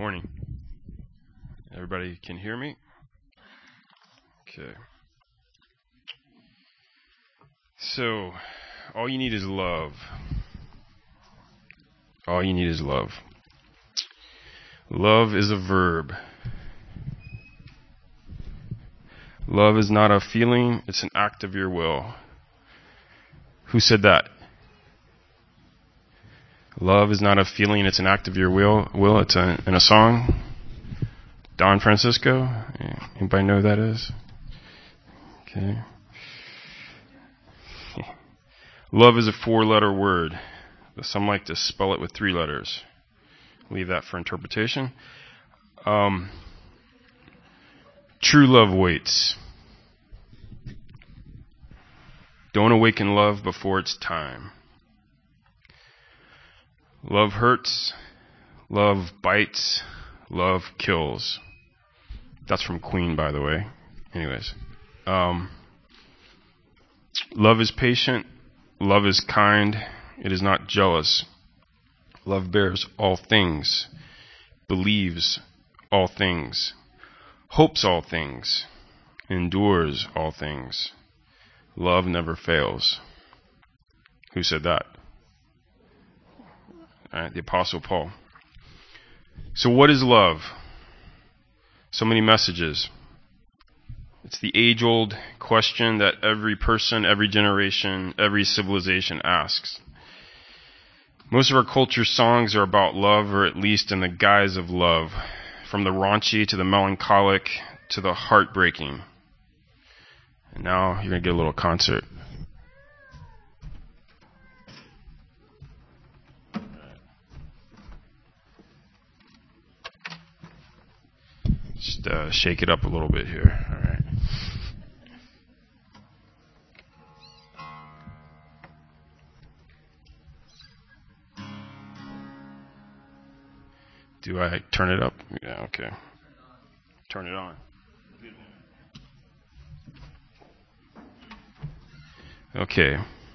Morning. Everybody can hear me? Okay. So, all you need is love. All you need is love. Love is a verb. Love is not a feeling, it's an act of your will. Who said that? Love is not a feeling, it's an act of your will. It's in a song. Don Francisco. Anybody know who that is? Okay. Love is a 4-letter word. Some like to spell it with 3 letters. Leave that for interpretation. True love waits. Don't awaken love before it's time. Love hurts. Love bites. Love kills. That's from Queen, by the way. Anyways. Love is patient. Love is kind. It is not jealous. Love bears all things. Believes all things. Hopes all things. Endures all things. Love never fails. Who said that? All right, the Apostle Paul. So what is love? So many messages. It's the age-old question that every person, every generation, every civilization asks. Most of our culture songs are about love, or at least in the guise of love, from the raunchy to the melancholic to the heartbreaking. And now you're going to get a little concert. Just shake it up a little bit here. All right. Do I turn it up? Yeah, okay. Turn it on. Okay.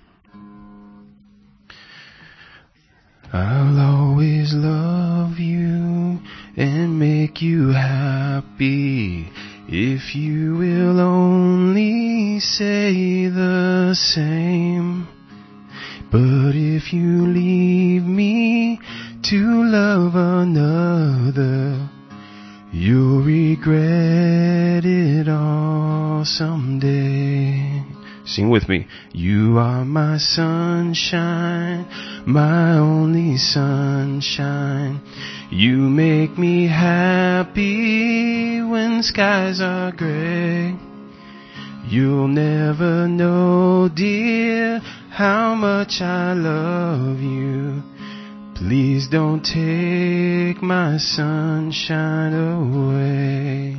I'll always love you and make you happy if you will only say the same. But if you leave me to love another, you'll regret it all someday. Sing with me. You are my sunshine, my only sunshine. You make me happy when skies are gray. You'll never know, dear, how much I love you. Please don't take my sunshine away.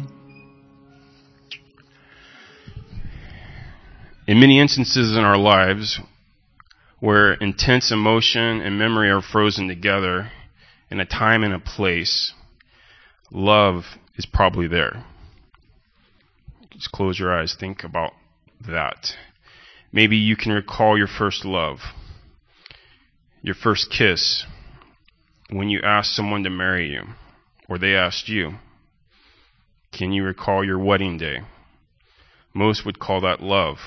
In many instances in our lives where intense emotion and memory are frozen together in a time and a place, love is probably there. Just close your eyes. Think about that. Maybe you can recall your first love, your first kiss, when you asked someone to marry you, or they asked you. Can you recall your wedding day? Most would call that love.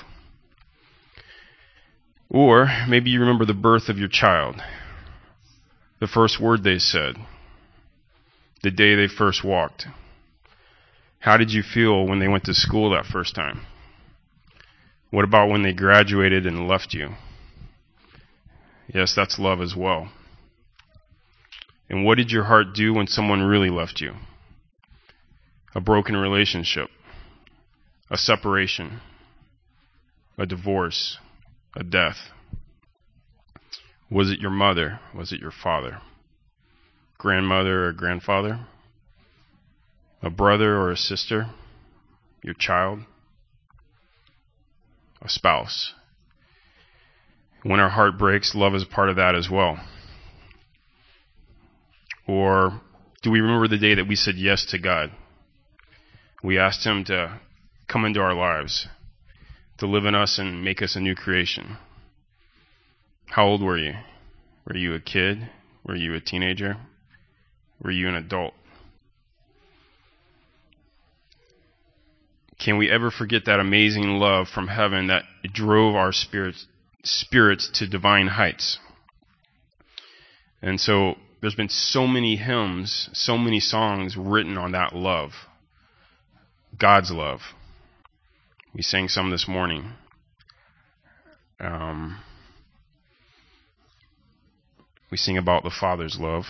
Or maybe you remember the birth of your child, the first word they said, the day they first walked. How did you feel when they went to school that first time? What about when they graduated and left you? Yes, that's love as well. And what did your heart do when someone really left you? A broken relationship, a separation, a divorce, a death. Was it your mother? Was it your father? Grandmother or grandfather? A brother or a sister? Your child? A spouse? When our heart breaks, love is part of that as well. Or do we remember the day that we said yes to God? We asked Him to come into our lives, to live in us and make us a new creation. How old were you? Were you a kid? Were you a teenager? Were you an adult? Can we ever forget that amazing love from heaven that drove our spirits to divine heights? And so there's been so many hymns, so many songs written on that love, God's love. We sang some this morning. We sing about the Father's love.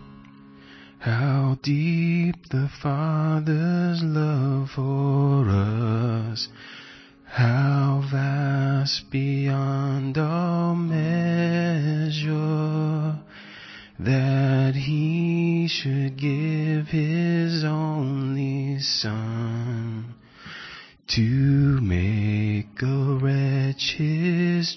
How deep the Father's love for us, how vast beyond all measure, that He should give His only Son to make a wretch His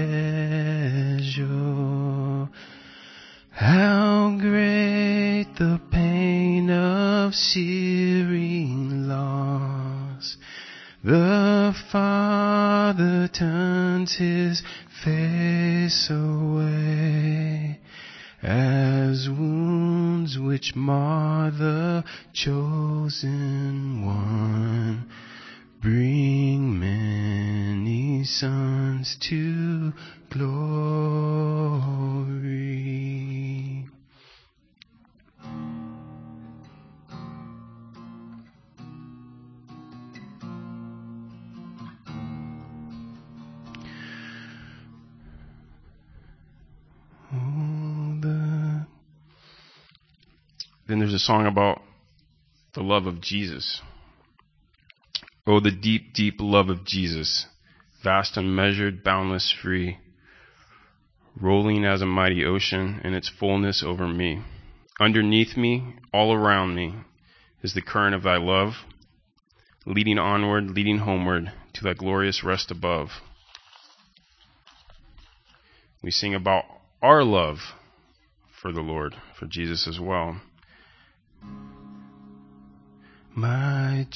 treasure. How great the pain of searing loss! The Father turns His face away, as wounds which mar the chosen one bring many sons to glory. Then there's a song about the love of Jesus. Oh, the deep, deep love of Jesus, vast, unmeasured, boundless, free, rolling as a mighty ocean in its fullness over me. Underneath me, all around me, is the current of thy love, leading onward, leading homeward to thy glorious rest above. We sing about our love for the Lord, for Jesus as well. My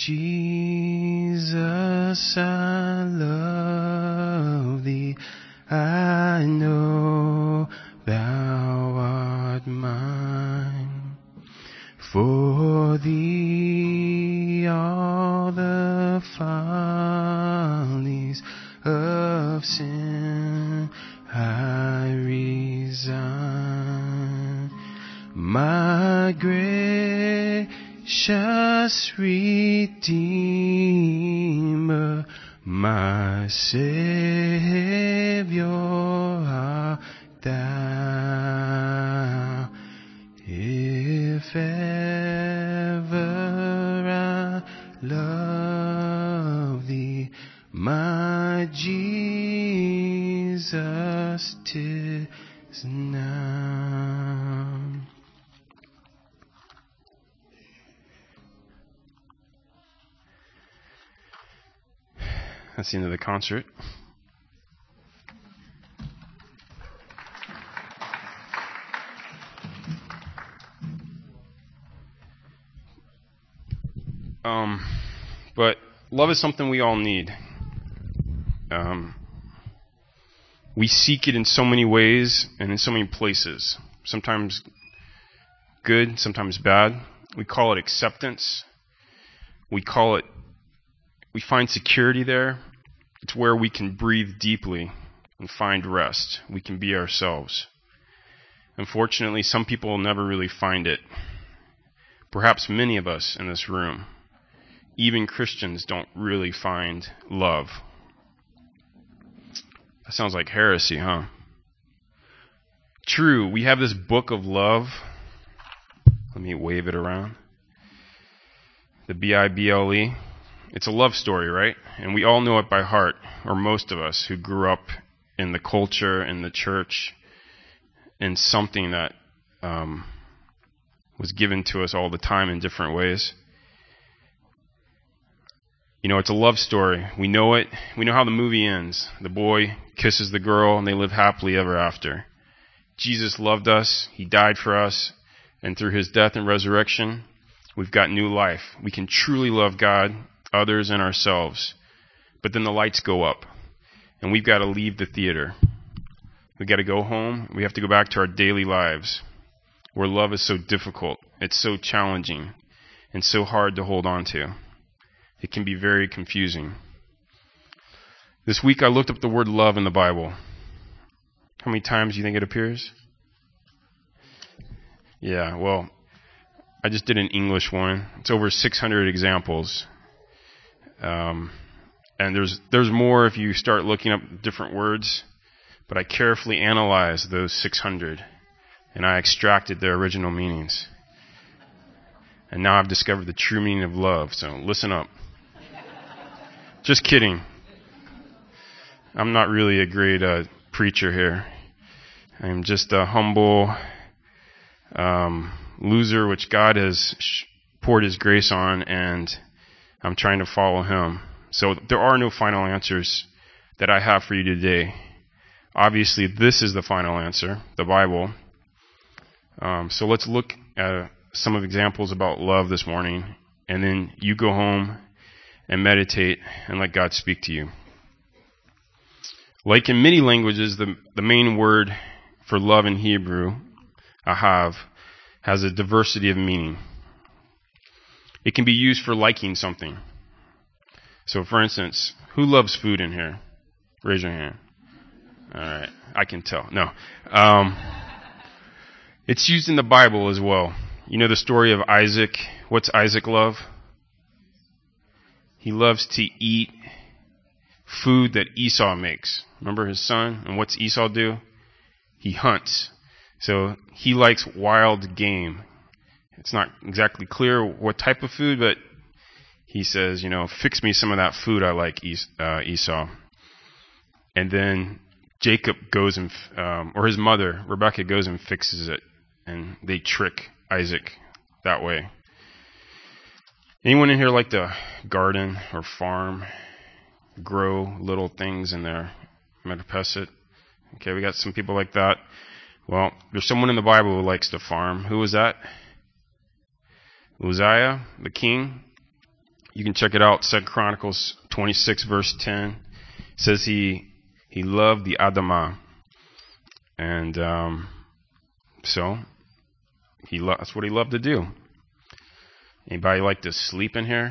Jesus, I love thee. I know thou art mine. For thee all the follies of sin I resign. My gracious Redeemer, my Savior art thou. If ever I love thee, my Jesus, 'tis now. That's the end of the concert. But love is something we all need. We seek it in so many ways and in so many places. Sometimes good, sometimes bad. We call it acceptance. We find security there. It's where we can breathe deeply and find rest. We can be ourselves. Unfortunately, some people will never really find it. Perhaps many of us in this room, even Christians, don't really find love. That sounds like heresy, huh? True, we have this book of love. Let me wave it around. The Bible. It's a love story, right? And we all know it by heart, or most of us who grew up in the culture, in the church, in something that was given to us all the time in different ways. You know, it's a love story. We know it. We know how the movie ends. The boy kisses the girl, and they live happily ever after. Jesus loved us. He died for us. And through His death and resurrection, we've got new life. We can truly love God, others, and ourselves. But then the lights go up, and we've got to leave the theater. We've got to go home. We have to go back to our daily lives, where love is so difficult. It's so challenging and so hard to hold on to. It can be very confusing. This week I looked up the word love in the Bible. How many times do you think it appears? Yeah, well, I just did an English one. It's over 600 examples. And there's more if you start looking up different words. But I carefully analyzed those 600. And I extracted their original meanings. And now I've discovered the true meaning of love. So listen up. Just kidding. I'm not really a great preacher here. I'm just a humble loser which God has poured His grace on, and I'm trying to follow Him. So there are no final answers that I have for you today. Obviously, this is the final answer, the Bible. So let's look at some of examples about love this morning, and then you go home and meditate and let God speak to you. Like in many languages, the main word for love in Hebrew, ahav, has a diversity of meaning. It can be used for liking something. So, for instance, who loves food in here? Raise your hand. All right, I can tell. No. It's used in the Bible as well. You know the story of Isaac. What's Isaac love? He loves to eat food that Esau makes. Remember his son? And what's Esau do? He hunts. So he likes wild game. It's not exactly clear what type of food, but he says, fix me some of that food I like, Esau. And then Jacob goes and, or his mother, Rebecca, goes and fixes it. And they trick Isaac that way. Anyone in here like to garden or farm, grow little things in their metapesset? Okay, we got some people like that. Well, there's someone in the Bible who likes to farm. Who was that? Uzziah, the king. You can check it out. 2 Chronicles 26, verse 10. It says he loved the Adamah. And so that's what he loved to do. Anybody like to sleep in here?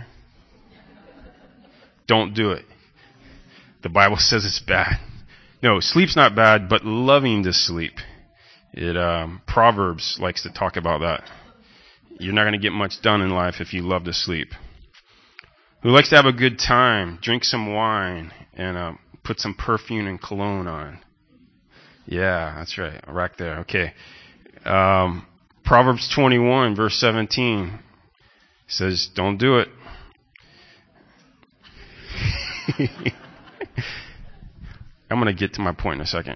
Don't do it. The Bible says it's bad. No, sleep's not bad, but loving to sleep. Proverbs likes to talk about that. You're not going to get much done in life if you love to sleep. Who likes to have a good time, drink some wine, and put some perfume and cologne on? Yeah, that's right. Right there. Okay. Proverbs 21, verse 17 says, don't do it. I'm going to get to my point in a second.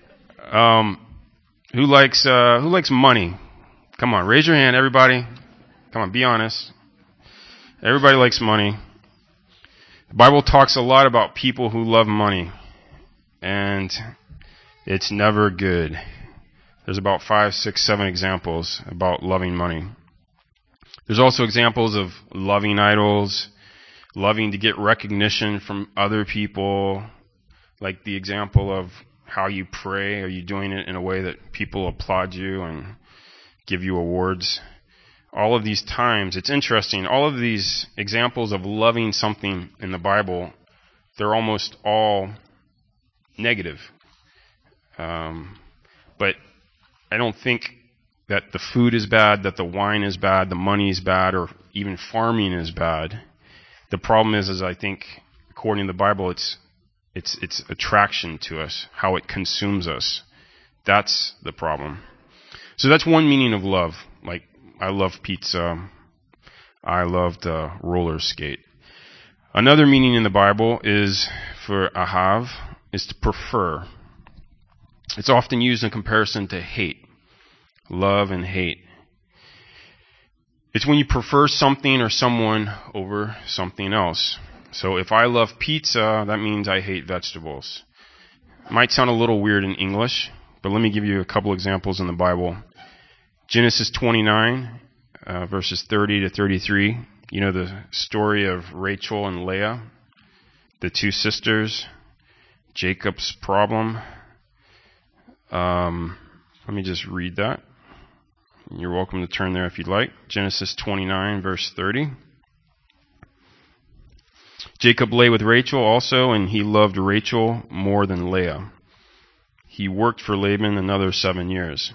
Who likes money? Come on, raise your hand, everybody. Come on, be honest. Everybody likes money. The Bible talks a lot about people who love money, and it's never good. There's about 5, 6, 7 examples about loving money. There's also examples of loving idols, loving to get recognition from other people, like the example of how you pray. Are you doing it in a way that people applaud you and give you awards? All of these times, it's interesting, all of these examples of loving something in the Bible, they're almost all negative. But I don't think that the food is bad, that the wine is bad, the money is bad, or even farming is bad. The problem is I think, according to the Bible, it's attraction to us, how it consumes us. That's the problem. So that's one meaning of love. Like, I love pizza. I love to roller skate. Another meaning in the Bible is for ahav, is to prefer. It's often used in comparison to hate. Love and hate. It's when you prefer something or someone over something else. So if I love pizza, that means I hate vegetables. It might sound a little weird in English, but let me give you a couple examples in the Bible. Genesis 29, verses 30 to 33. You know the story of Rachel and Leah, the two sisters, Jacob's problem. Let me just read that. You're welcome to turn there if you'd like. Genesis 29, verse 30. Jacob lay with Rachel also, and he loved Rachel more than Leah. He worked for Laban another 7 years.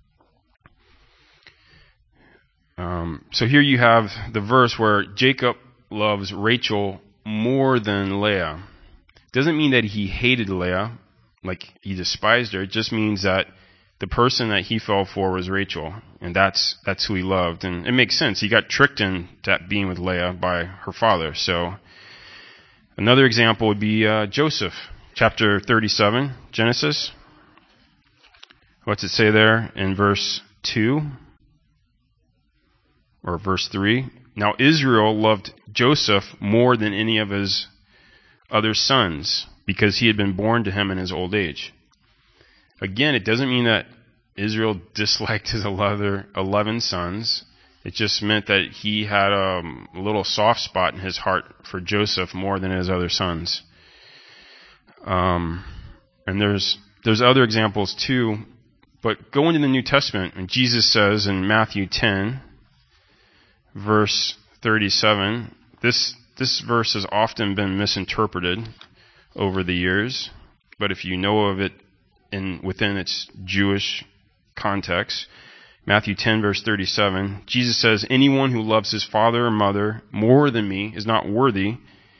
So here you have the verse where Jacob loves Rachel more than Leah. Doesn't mean that he hated Leah, like he despised her. It just means that the person that he fell for was Rachel, and that's who he loved. And it makes sense. He got tricked into being with Leah by her father. So another example would be Joseph, chapter 37, Genesis. What's it say there in verse 2? Or verse 3? Now Israel loved Joseph more than any of his other sons, because he had been born to him in his old age. Again, it doesn't mean that Israel disliked his 11 sons. It just meant that he had a little soft spot in his heart for Joseph more than his other sons. And there's other examples too. But go into the New Testament, and Jesus says in Matthew 10, verse 37, this verse has often been misinterpreted over the years, but if you know of it within its Jewish context, Matthew 10, verse 37, Jesus says, anyone who loves his father or mother more than me is not worthy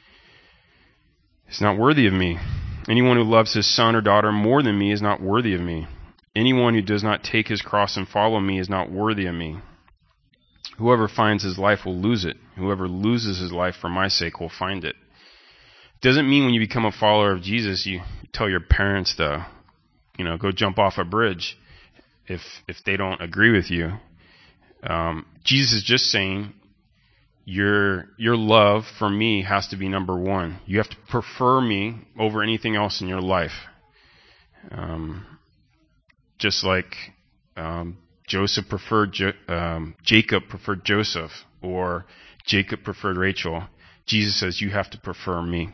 of me. Anyone who loves his son or daughter more than me is not worthy of me. Anyone who does not take his cross and follow me is not worthy of me. Whoever finds his life will lose it. Whoever loses his life for my sake will find it. Doesn't mean when you become a follower of Jesus, you tell your parents to, go jump off a bridge if they don't agree with you. Jesus is just saying your love for me has to be number one. You have to prefer me over anything else in your life. Just like Jacob preferred Joseph, or Jacob preferred Rachel. Jesus says you have to prefer me.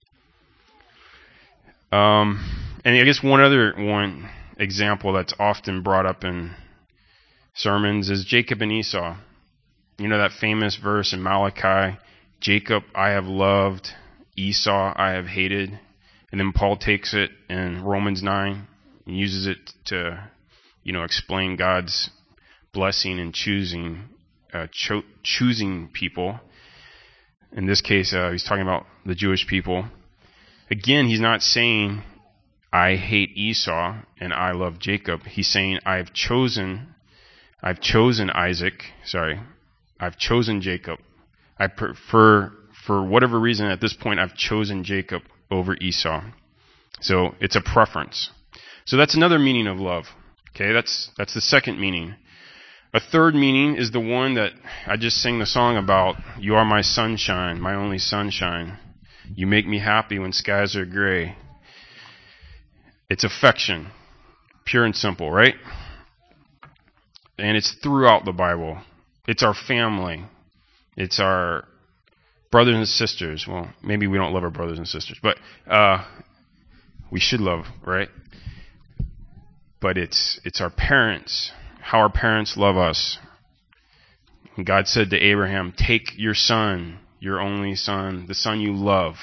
And I guess one example that's often brought up in sermons is Jacob and Esau. You know that famous verse in Malachi, Jacob I have loved, Esau I have hated. And then Paul takes it in Romans 9 and uses it to, explain God's blessing and choosing people. In this case, he's talking about the Jewish people. Again, he's not saying, I hate Esau and I love Jacob. He's saying, I've chosen Isaac. I've chosen Jacob. I prefer, for whatever reason at this point, I've chosen Jacob over Esau. So it's a preference. So that's another meaning of love. Okay, that's the second meaning. A third meaning is the one that I just sang the song about. You are my sunshine, my only sunshine. You make me happy when skies are gray. It's affection, pure and simple, right? And it's throughout the Bible. It's our family. It's our brothers and sisters. Well, maybe we don't love our brothers and sisters, but we should love, right? But it's our parents, how our parents love us. And God said to Abraham, take your son, your only son, the son you love.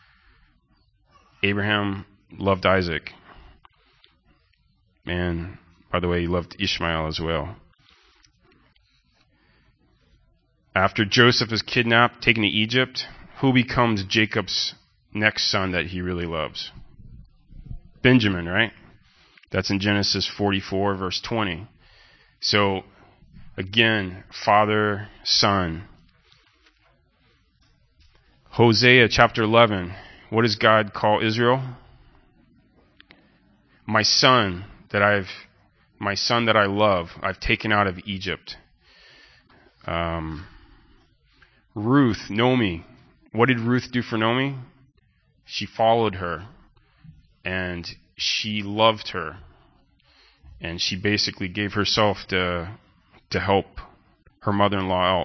Abraham loved Isaac. And by the way, he loved Ishmael as well. After Joseph is kidnapped, taken to Egypt, who becomes Jacob's next son that he really loves? Benjamin, right? That's in Genesis 44, verse 20. So, again, father, son. Hosea chapter 11. What does God call Israel? My son that I love, I've taken out of Egypt. Ruth, Naomi. What did Ruth do for Naomi? She followed her, and she loved her, and she basically gave herself to help her mother-in-law out.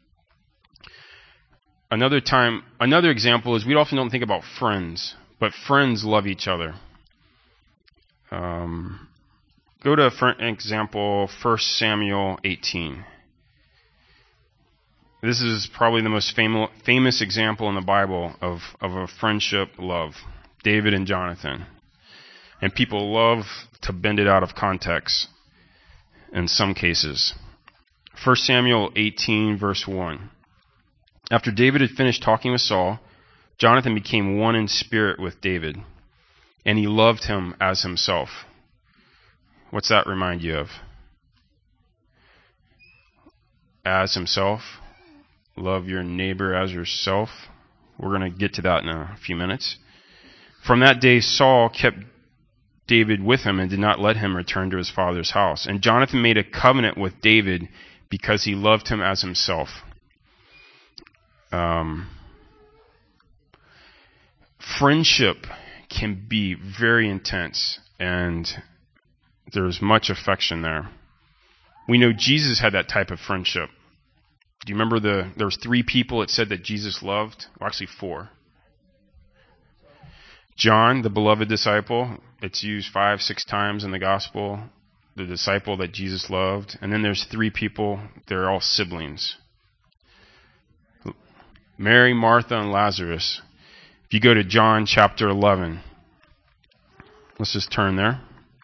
Another example is we often don't think about friends, but friends love each other. Go to, for example, 1 Samuel 18. This is probably the most famous example in the Bible of a friendship love. David and Jonathan. And people love to bend it out of context in some cases. 1 Samuel 18, verse 1. After David had finished talking with Saul, Jonathan became one in spirit with David, and he loved him as himself. What's that remind you of? As himself. Love your neighbor as yourself. We're going to get to that in a few minutes. From that day, Saul kept David with him and did not let him return to his father's house. And Jonathan made a covenant with David because he loved him as himself. Friendship can be very intense, and there's much affection there. We know Jesus had that type of friendship. Do you remember there was 3 people it said that Jesus loved? Well, actually 4. John, the beloved disciple, it's used 5-6 times in the gospel. The disciple that Jesus loved. And then there's 3 people, they're all siblings. Mary, Martha, and Lazarus. If you go to John chapter 11, let's just turn there.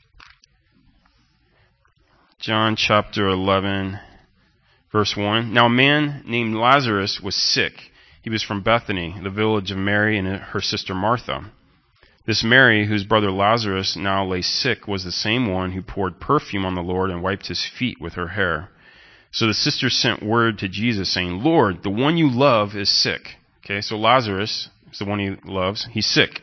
John chapter 11, verse 1. Now a man named Lazarus was sick. He was from Bethany, the village of Mary and her sister Martha. This Mary, whose brother Lazarus now lay sick, was the same one who poured perfume on the Lord and wiped his feet with her hair. So the sisters sent word to Jesus saying, Lord, the one you love is sick. Okay, so Lazarus is the one he loves. He's sick.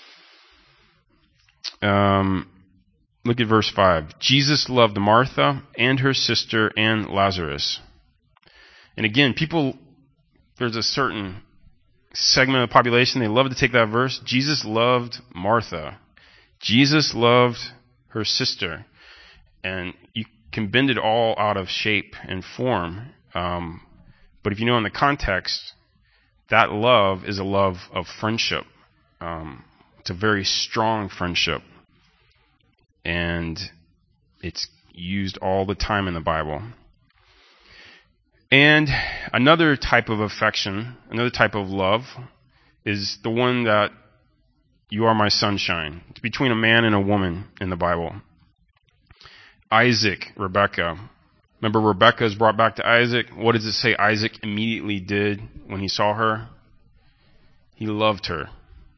Look at verse 5. Jesus loved Martha and her sister and Lazarus. And again, there's a certain segment of the population, they love to take that verse. Jesus loved Martha. Jesus loved her sister. And you can bend it all out of shape and form. But if you know in the context, that love is a love of friendship. It's a very strong friendship. And it's used all the time in the Bible. And another type of affection, another type of love, is the one that you are my sunshine. It's between a man and a woman in the Bible. Isaac, Rebekah. Remember Rebekah is brought back to Isaac. What does it say Isaac immediately did when he saw her? He loved her.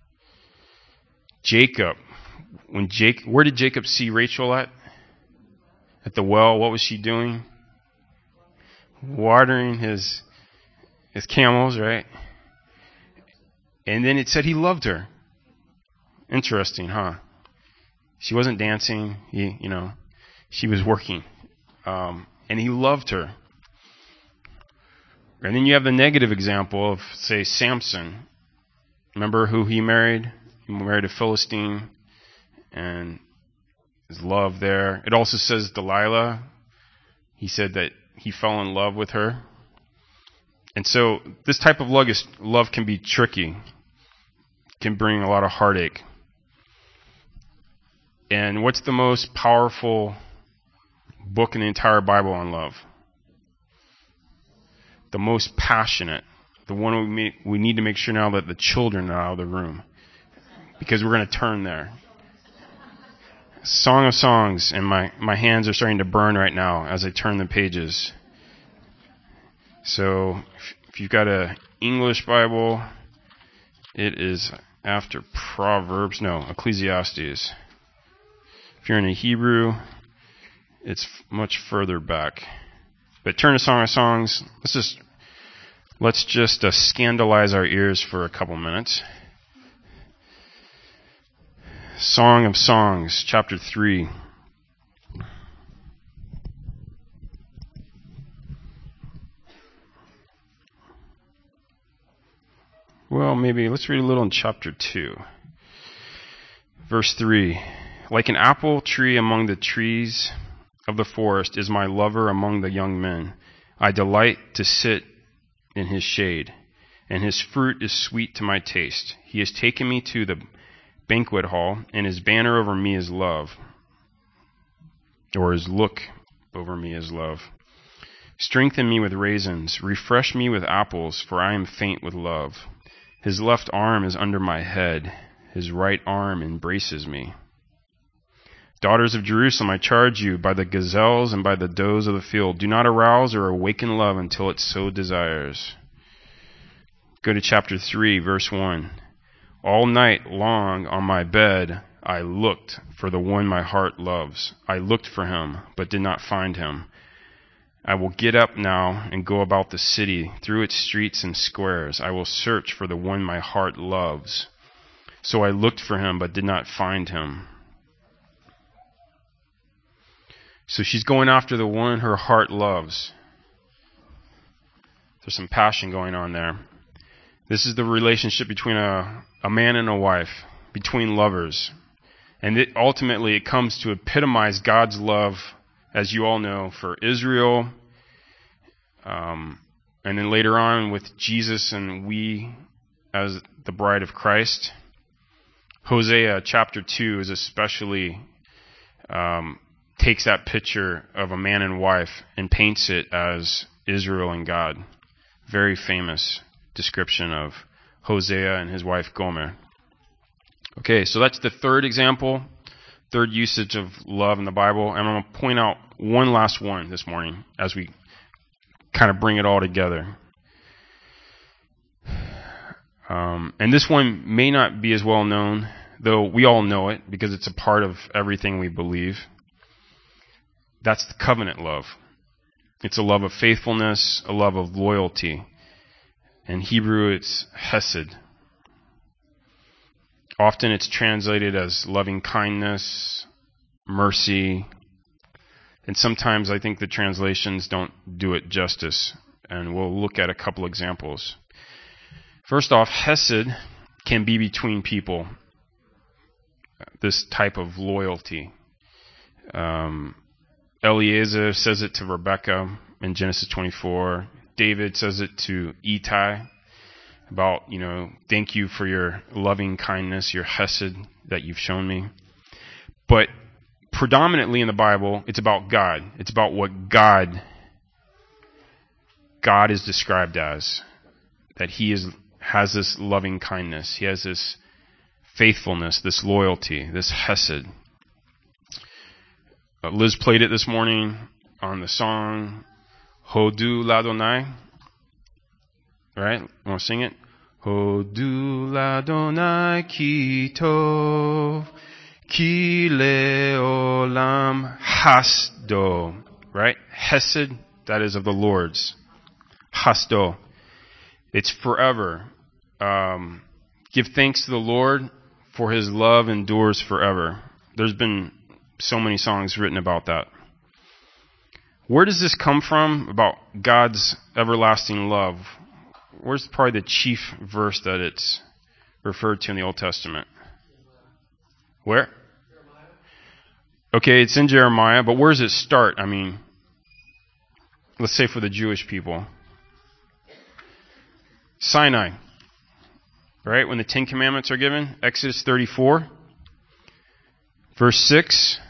Jacob. Where did Jacob see Rachel at? At the well. What was she doing? Watering his camels, right? And then it said he loved her. Interesting, huh? She wasn't dancing. She was working. And he loved her. And then you have the negative example of, say, Samson. Remember who he married? He married a Philistine. And his love there. It also says Delilah. He said that he fell in love with her. And so this type of love can be tricky. Can bring a lot of heartache. And what's the most powerful book in the entire Bible on love? The most passionate. The one we need to make sure now that the children are out of the room. Because we're going to turn there. Song of Songs, and my hands are starting to burn right now as I turn the pages. So, if you've got an English Bible, it is after Proverbs, Ecclesiastes. If you're in a Hebrew, it's much further back. But turn to Song of Songs. Let's just scandalize our ears for a couple minutes. Song of Songs, chapter 3. Well, maybe let's read a little in chapter 2. Verse 3. Like an apple tree among the trees of the forest is my lover among the young men. I delight to sit in his shade, and his fruit is sweet to my taste. He has taken me to the banquet hall, and his banner over me is love, or his look over me is love. Strengthen me with raisins, refresh me with apples, for I am faint with love. His left arm is under my head, his right arm embraces me. Daughters of Jerusalem, I charge you, by the gazelles and by the does of the field, do not arouse or awaken love until it so desires. Go to chapter 3, verse 1. All night long on my bed I looked for the one my heart loves. I looked for him, but did not find him. I will get up now and go about the city, through its streets and squares. I will search for the one my heart loves. So I looked for him, but did not find him. So she's going after the one her heart loves. There's some passion going on there. This is the relationship between a man and a wife, between lovers. And ultimately it comes to epitomize God's love, as you all know, for Israel, and then later on with Jesus and we as the bride of Christ. Hosea chapter 2 is especially takes that picture of a man and wife and paints it as Israel and God. Very famous description of Hosea and his wife Gomer. Okay, so that's the third example, third usage of love in the Bible. And I'm going to point out one last one this morning as we kind of bring it all together. And this one may not be as well known, though we all know it because it's a part of everything we believe. That's the covenant love. It's a love of faithfulness, a love of loyalty. In Hebrew, it's hesed. Often it's translated as loving kindness, mercy, and sometimes I think the translations don't do it justice, and we'll look at a couple examples. First off, hesed can be between people, this type of loyalty. Eliezer says it to Rebekah in Genesis 24. David says it to Ittai about, thank you for your loving kindness, your hesed that you've shown me. But predominantly in the Bible, it's about God. It's about what God is described as. That he has this loving kindness. He has this faithfulness, this loyalty, this hesed. Liz played it this morning on the song Hodu Ladonai. Right? Want to sing it? Hodu Ladonai ki tov ki leolam hasdo. Right? Hesed, that is of the Lord's. Hasdo. It's forever. Give thanks to the Lord, for his love endures forever. There's been so many songs written about that. Where does this come from about God's everlasting love? Where's probably the chief verse that it's referred to in the Old Testament? Where? Okay, it's in Jeremiah, but where does it start? I mean, let's say for the Jewish people. Sinai, right? When the Ten Commandments are given, Exodus 34, verse 6.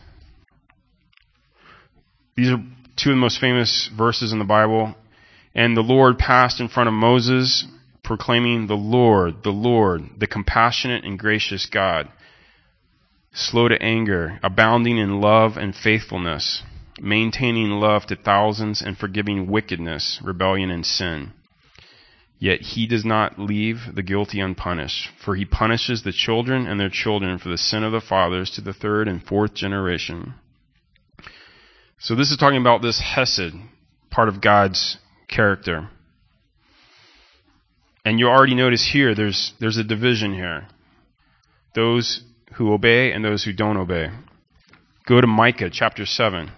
These are two of the most famous verses in the Bible. And the Lord passed in front of Moses, proclaiming, the Lord, the compassionate and gracious God, slow to anger, abounding in love and faithfulness, maintaining love to thousands and forgiving wickedness, rebellion, and sin. Yet he does not leave the guilty unpunished, for he punishes the children and their children for the sin of the fathers to the third and fourth generation. So this is talking about this hesed, part of God's character. And you already notice here, there's a division here. Those who obey and those who don't obey. Go to Micah chapter 7.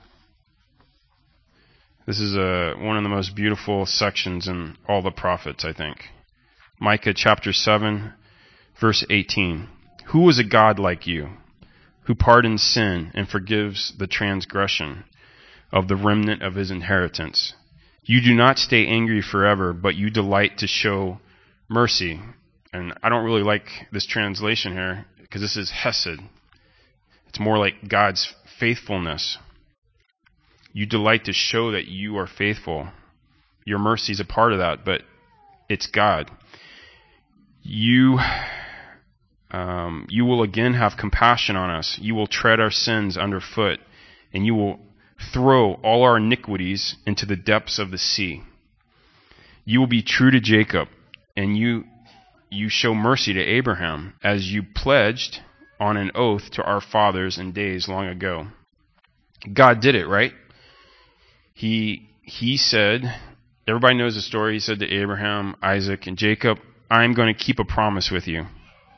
This is one of the most beautiful sections in all the prophets, I think. Micah chapter 7, verse 18. Who is a God like you, who pardons sin and forgives the transgression of the remnant of his inheritance? You do not stay angry forever, but you delight to show mercy. And I don't really like this translation here, because this is hesed. It's more like God's faithfulness. You delight to show that you are faithful. Your mercy is a part of that, but it's God. You will again have compassion on us. You will tread our sins underfoot, and you will throw all our iniquities into the depths of the sea. You will be true to Jacob, and you show mercy to Abraham, as you pledged on an oath to our fathers in days long ago. God did it, right? He said, everybody knows the story, he said to Abraham, Isaac, and Jacob, I'm going to keep a promise with you.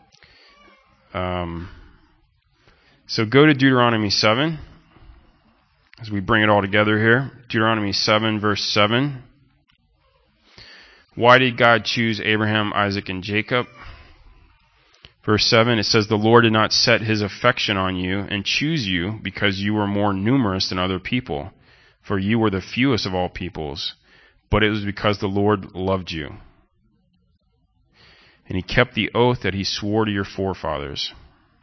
So go to Deuteronomy 7, as we bring it all together here. Deuteronomy 7, verse 7. Why did God choose Abraham, Isaac, and Jacob? Verse 7, it says, the Lord did not set his affection on you and choose you because you were more numerous than other people, for you were the fewest of all peoples, but it was because the Lord loved you. And he kept the oath that he swore to your forefathers.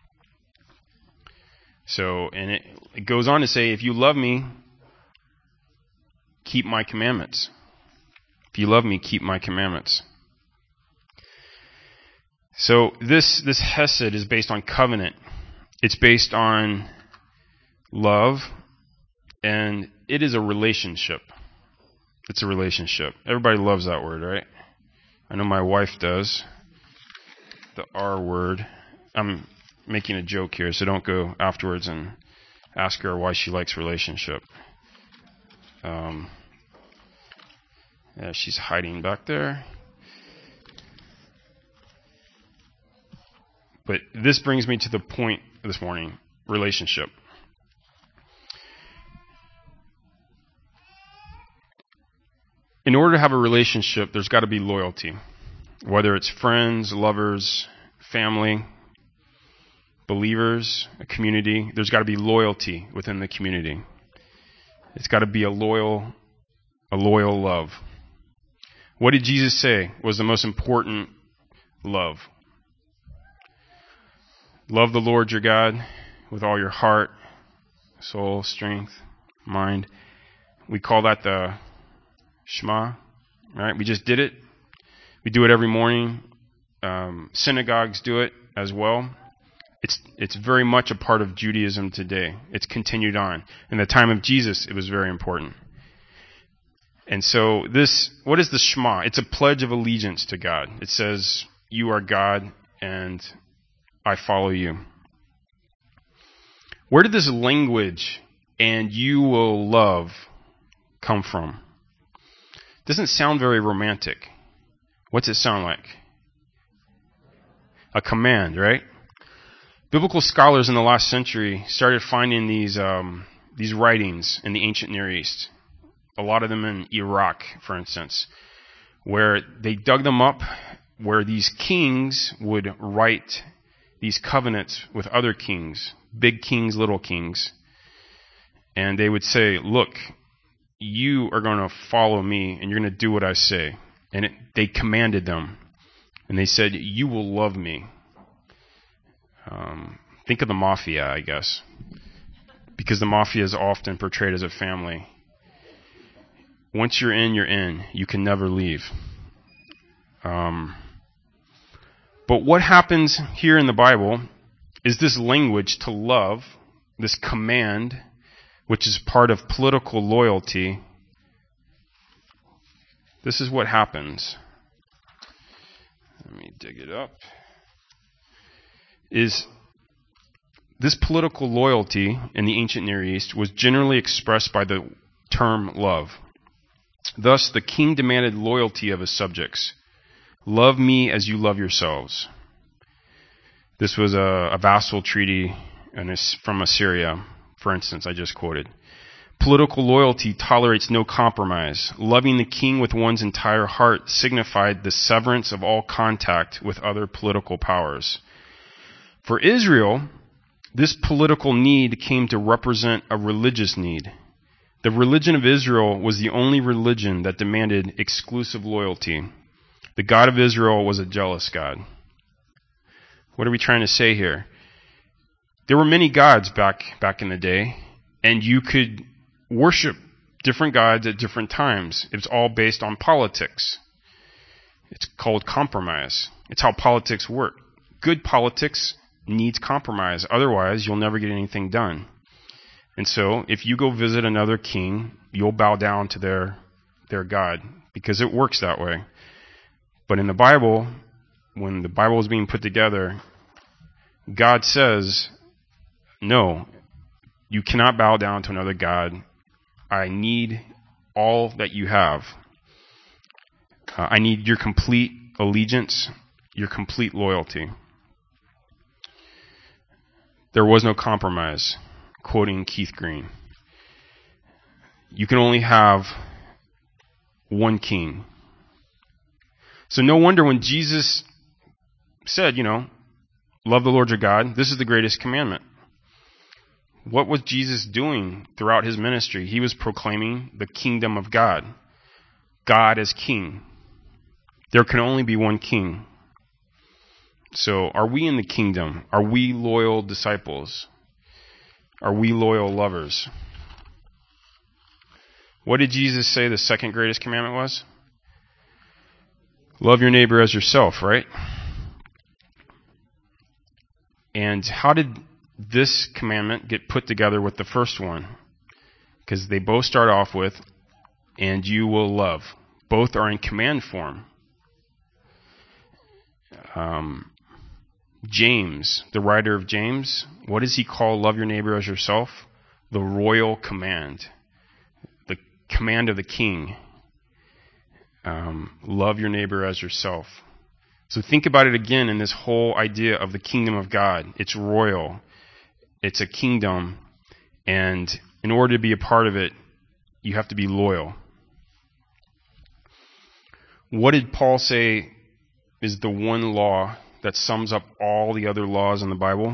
So, and it goes on to say, if you love me, keep my commandments. If you love me, keep my commandments. So this hesed is based on covenant. It's based on love, and it is a relationship. It's a relationship. Everybody loves that word, right? I know my wife does. The R word. I'm making a joke here, so don't go afterwards and ask her why she likes relationship. Yeah, she's hiding back there. But this brings me to the point this morning, relationship. In order to have a relationship, there's got to be loyalty. Whether it's friends, lovers, family, believers, a community, there's got to be loyalty within the community. It's got to be a loyal love. What did Jesus say was the most important love? Love the Lord your God with all your heart, soul, strength, mind. We call that the Shema, right? We just did it. We do it every morning. Synagogues do it as well. It's very much a part of Judaism today. It's continued on. In the time of Jesus, it was very important. And so what is the Shema? It's a pledge of allegiance to God. It says, you are God and I follow you. Where did this language, and you will love, come from? Doesn't sound very romantic. What's it sound like? A command, right? Biblical scholars in the last century started finding these writings in the ancient Near East. A lot of them in Iraq, for instance, where they dug them up, where these kings would write these covenants with other kings, big kings, little kings. And they would say, look, you are going to follow me and you're going to do what I say. And they commanded them. And they said, you will love me. Think of the mafia, I guess. Because the mafia is often portrayed as a family. Once you're in, you're in. You can never leave. But what happens here in the Bible is this language to love, this command, which is part of political loyalty. This is what happens. Let me dig it up. Is this political loyalty in the ancient Near East was generally expressed by the term love. Thus, the king demanded loyalty of his subjects. Love me as you love yourselves. This was a vassal treaty from Assyria, for instance, I just quoted. Political loyalty tolerates no compromise. Loving the king with one's entire heart signified the severance of all contact with other political powers. For Israel, this political need came to represent a religious need. The religion of Israel was the only religion that demanded exclusive loyalty. The God of Israel was a jealous God. What are we trying to say here? There were many gods back in the day, and you could worship different gods at different times. It's all based on politics. It's called compromise. It's how politics work. Good politics needs compromise. Otherwise, you'll never get anything done. And so, if you go visit another king, you'll bow down to their god, because it works that way. But in the Bible, when the Bible is being put together, God says, no, you cannot bow down to another god. I need all that you have. I need your complete allegiance, your complete loyalty. There was no compromise, quoting Keith Green. You can only have one king. So no wonder when Jesus said, love the Lord your God, this is the greatest commandment. What was Jesus doing throughout his ministry? He was proclaiming the kingdom of God. God as king. There can only be one king. So are we in the kingdom? Are we loyal disciples? Are we loyal lovers? What did Jesus say the second greatest commandment was? Love your neighbor as yourself, right? And how did this commandment get put together with the first one? Because they both start off with, and you will love. Both are in command form. James, the writer of James, what does he call love your neighbor as yourself? The royal command. The command of the king. Love your neighbor as yourself. So think about it again in this whole idea of the kingdom of God. It's royal. It's a kingdom. And in order to be a part of it, you have to be loyal. What did Paul say is the one law that sums up all the other laws in the Bible?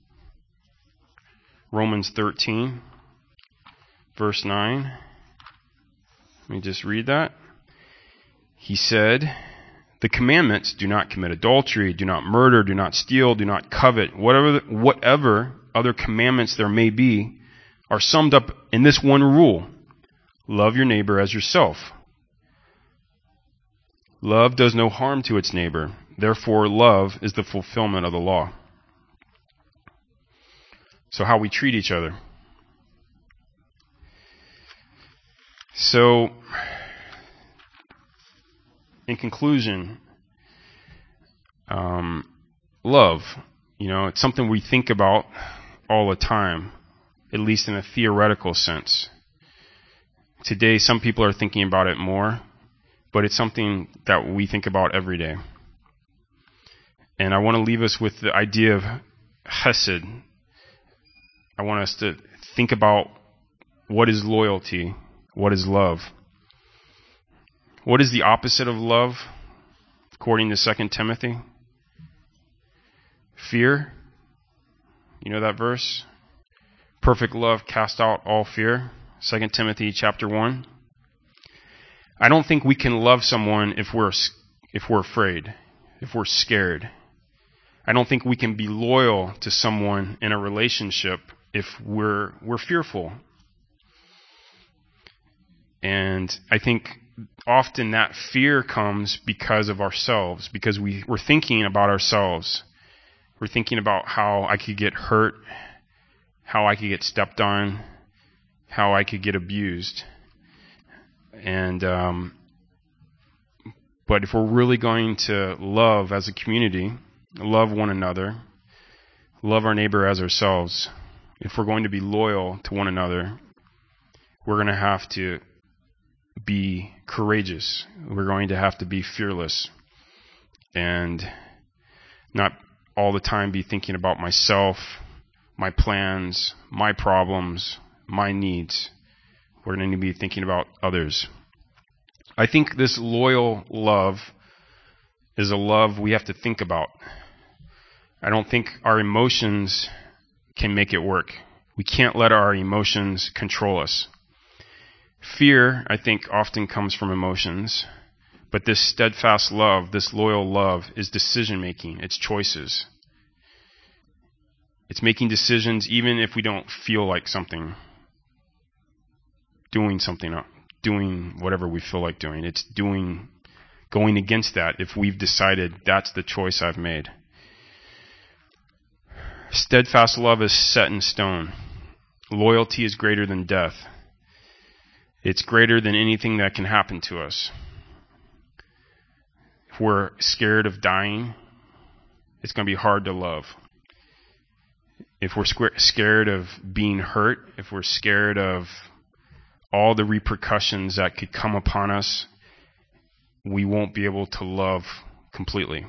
Romans 13, verse 9. Let me just read that. He said, the commandments, do not commit adultery, do not murder, do not steal, do not covet, whatever other commandments there may be, are summed up in this one rule. Love your neighbor as yourself. Love does no harm to its neighbor. Therefore, love is the fulfillment of the law. So how we treat each other. So, in conclusion, love, it's something we think about all the time, at least in a theoretical sense. Today, some people are thinking about it more, but it's something that we think about every day. And I want to leave us with the idea of chesed. I want us to think about what is loyalty, what is love. What is the opposite of love, according to 2 Timothy? Fear. You know that verse? Perfect love casts out all fear. 2 Timothy chapter 1. I don't think we can love someone if we're afraid, if we're scared. I don't think we can be loyal to someone in a relationship if we're fearful. And I think often that fear comes because of ourselves, because we're thinking about ourselves. We're thinking about how I could get hurt, how I could get stepped on, how I could get abused. And but if we're really going to love as a community, love one another, love our neighbor as ourselves, if we're going to be loyal to one another, we're going to have to be courageous. We're going to have to be fearless and not all the time be thinking about myself, my plans, my problems, my needs. We're going to be thinking about others. I think this loyal love is a love we have to think about. I don't think our emotions can make it work. We can't let our emotions control us. Fear, I think, often comes from emotions. But this steadfast love, this loyal love, is decision making. It's choices. It's making decisions even if we don't feel like something. doing something, doing whatever we feel like doing. It's going against that if we've decided that's the choice I've made. Steadfast love is set in stone. Loyalty is greater than death. It's greater than anything that can happen to us. If we're scared of dying, it's going to be hard to love. If we're scared of being hurt, if we're scared of all the repercussions that could come upon us, we won't be able to love completely.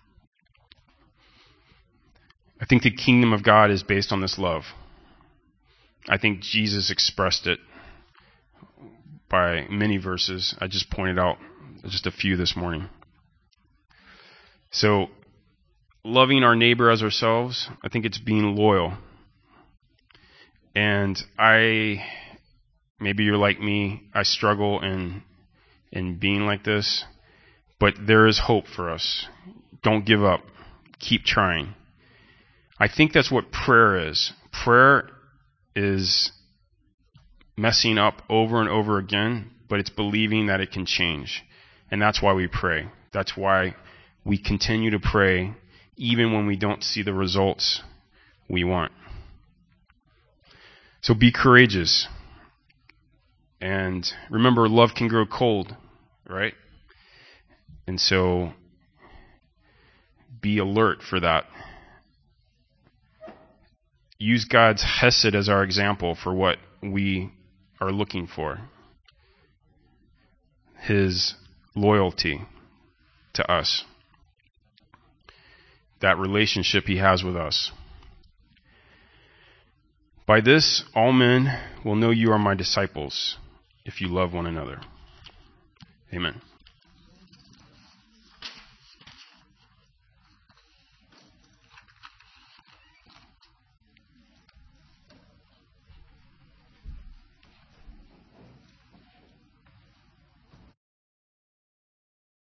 I think the kingdom of God is based on this love. I think Jesus expressed it by many verses. I just pointed out just a few this morning. So, loving our neighbor as ourselves, I think it's being loyal. And maybe you're like me, I struggle in being like this, but there is hope for us. Don't give up. Keep trying. I think that's what prayer is. Prayer is messing up over and over again, but it's believing that it can change. And that's why we pray. That's why we continue to pray even when we don't see the results we want. So be courageous. And remember, love can grow cold, right? And so be alert for that. Use God's hesed as our example for what we are looking for. His loyalty to us. That relationship he has with us. By this, all men will know you are my disciples, if you love one another. Amen.